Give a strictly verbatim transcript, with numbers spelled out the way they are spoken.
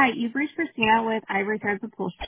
Hi, you've reached Christina with Ivory Thread Propulsion.